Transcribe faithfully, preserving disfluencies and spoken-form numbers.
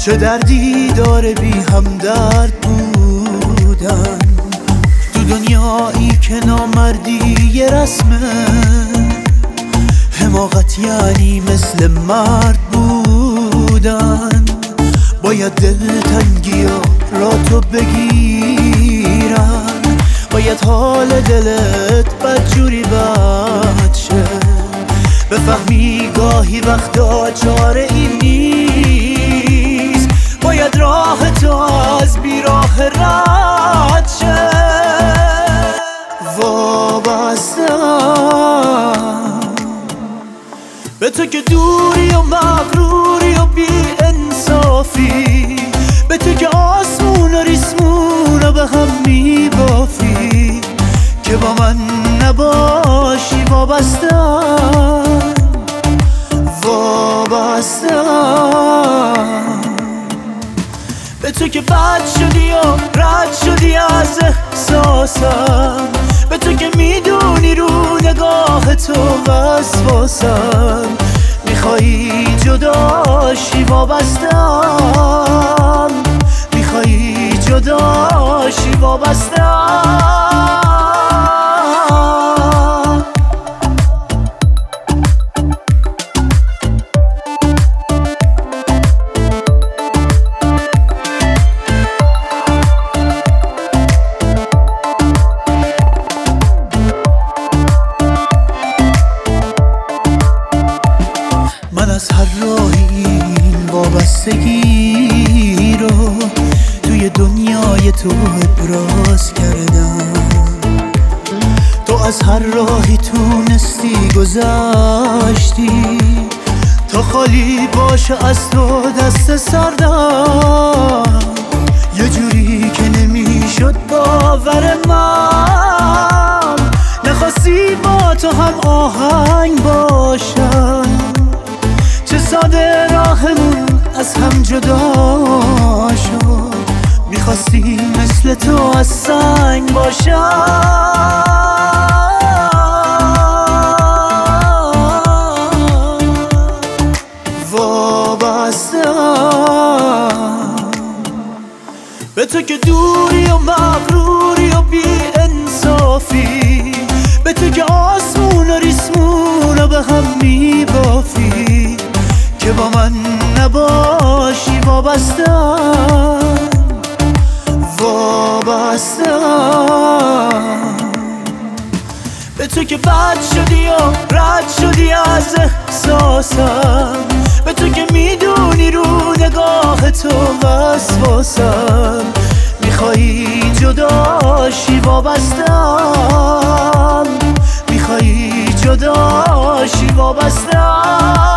چه دردی داره بی همدرد بودن تو دنیایی که نامردی یه رسمه، حماقت یعنی مثل مرد بودن. باید دلتنگی ها را تو بگیرن، باید حال دلت بدجوری بد شه، بفهمی گاهی وقتا چاره ای نیست، باید راه تو از بیراه رد شه. وابستم به تو که دوری و مغروری و بی انصافی، به تو که آسمون و ریسمون و به هم میبافی، که با من نباشی. وابستم وابستم به تو که بد شدی و رد شدی از احساسم، به تو که میدونی رو نگاه تو وسواسم، میخوایی جداشی. وابستم میخوایی جداشی. وابستم من از هر راهی این وابستگی رو توی دنیای تو ابراز کردم. تو از هر راهی تونستی گذشتی تا خالی باشه از تو دست سردم، یه جوری که نمیشد باور من، نخواستی با تو هم آهنگ باشم، چه ساده راهمون از هم جدا شد، میخواستی مثل تو از سنگ باشم. وابستم به تو که دوری و مغروری و بی انصافی، به تو که آسمون و ریسمون و به هم میبافی، که با من نباشی. وابستم وابستم به تو که بد شدی و رد شدی از احساسم، به تو که میدونی رو نگاه تو وسواسم، میخوایی جداشی. وابستم میخوایی جداشی. وابستم